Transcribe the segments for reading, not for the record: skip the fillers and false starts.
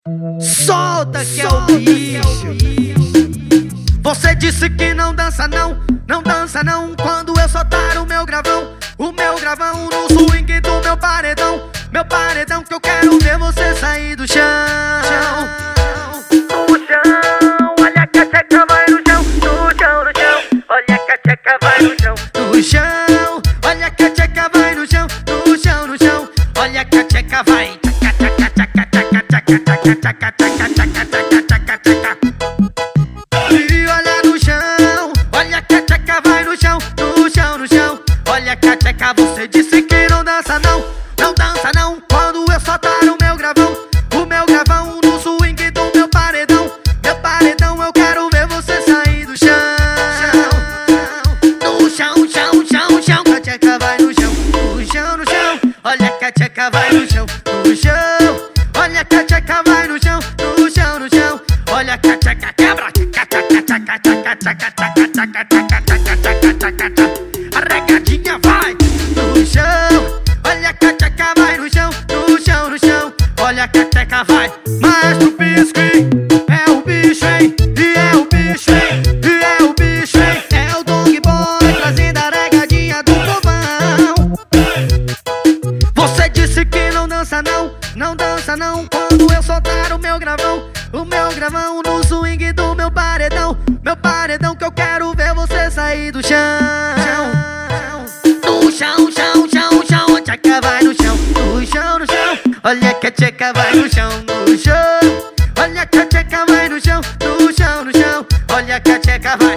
Solta que é o bicho. Você disse que não dança não, não dança não. Quando eu soltar o meu gravão no swing do meu paredão que eu quero ver você sair do chão. No chão, olha que a tcheca vai no chão. No chão, no chão, olha que a tcheca vai no chão. No chão, olha que a tcheca vai no chão. No chão, no chão, olha que a tcheca vai. E olha no chão, olha que a tcheca vai no chão. No chão, no chão, olha que a tcheca. Você disse que não dança não, não dança não. Quando eu soltar o meu gravão no swing do meu paredão eu quero ver você sair do chão. No chão, chão, chão, chão, que a tcheca vai no chão. No chão, no chão, olha que a tcheca vai no chão. No chão, olha que a tcheca vai no chão. No chão, no chão, olha que a tcheca quebra. A regadinha vai no chão, olha que a tcheca vai no chão. No chão, no chão, olha que a tcheca vai. Maestro Pisquim, é o bicho, hein? E é o bicho, hein? E é o bicho, hein? É o Dong Boy trazendo a regadinha do povão. Você disse que não dança não, não dança não. Quando eu soltar o meu gravão no swing do meu paredão que eu quero ver você sair do chão. No chão, chão, chão, chão, a tcheca vai no chão. No chão, no chão, olha que a tcheca vai no chão. No chão, olha que a tcheca vai no chão. No chão, no chão, olha que a tcheca vai.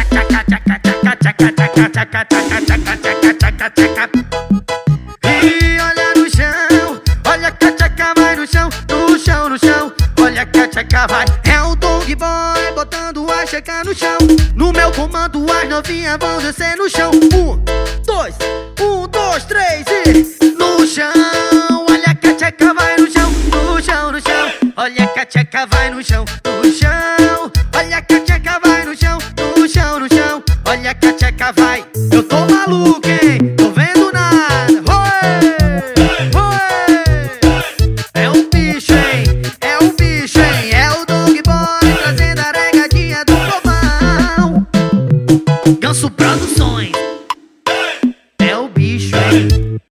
E olha no chão, olha que a tcheca vai no chão. No chão, no chão, olha que a tcheca vai. É o Dong Boy botando a tcheca no chão. No meu comando as novinhas vão descer no chão. 1, 2, 3 e no chão, olha que a tcheca vai no chão. No chão, no chão, olha que a tcheca vai no chão. No chão, olha que a tcheca vai no chão. No chão, no chão, olha que a tcheca vai.